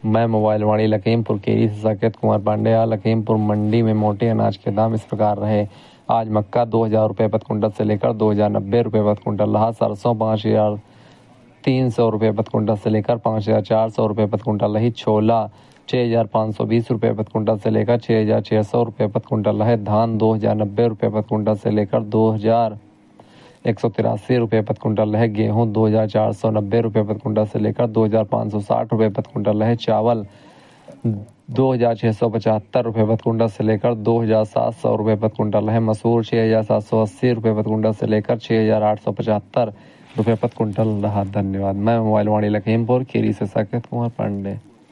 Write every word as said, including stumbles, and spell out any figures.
मैं मोबाइल वाणी लखीमपुर खीरी से साकेत कुमार पांडे। लखीमपुर मंडी में मोटे अनाज के दाम इस प्रकार रहे। आज मक्का दो हज़ार रुपये प्रति कुंटल से लेकर दो हज़ार नब्बे रुपये प्रति कुंटल रहा। सरसों पाँच हज़ार तीन सौ रुपये प्रति कुंटल से लेकर पाँच हज़ार चार सौ रुपये प्रति कुंटल रही। छोला छः हज़ार पाँच सौ बीस रुपये प्रति कुंटल से लेकर छः हज़ार छः सौ रुपये प्रति कुंटल रहे। धान दो हज़ार नब्बे रुपये प्रति कुंटल से लेकर दो हज़ार एक सौ तिरासी रुपये प्रति कुंटल रहे। गेहूँ दो हज़ार चार सौ नब्बे रुपये प्रति कुंटल से लेकर दो हज़ार पाँच सौ साठ रुपये प्रति कुंटल रहे। चावल दो हज़ार छः सौ पचहत्तर रुपये प्रति कुंटल से लेकर दो हज़ार सात सौ रुपये प्रति कुंटल रहे। मसूर छः हज़ार सात सौ अस्सी रुपये प्रति कुंटल से लेकर छः हज़ार आठ सौ पचहत्तर रुपये प्रति कुंटल रहा। धन्यवाद। मैं मोबाइल वाणी लखीमपुर खीरी से साकेत कुमार पांडे।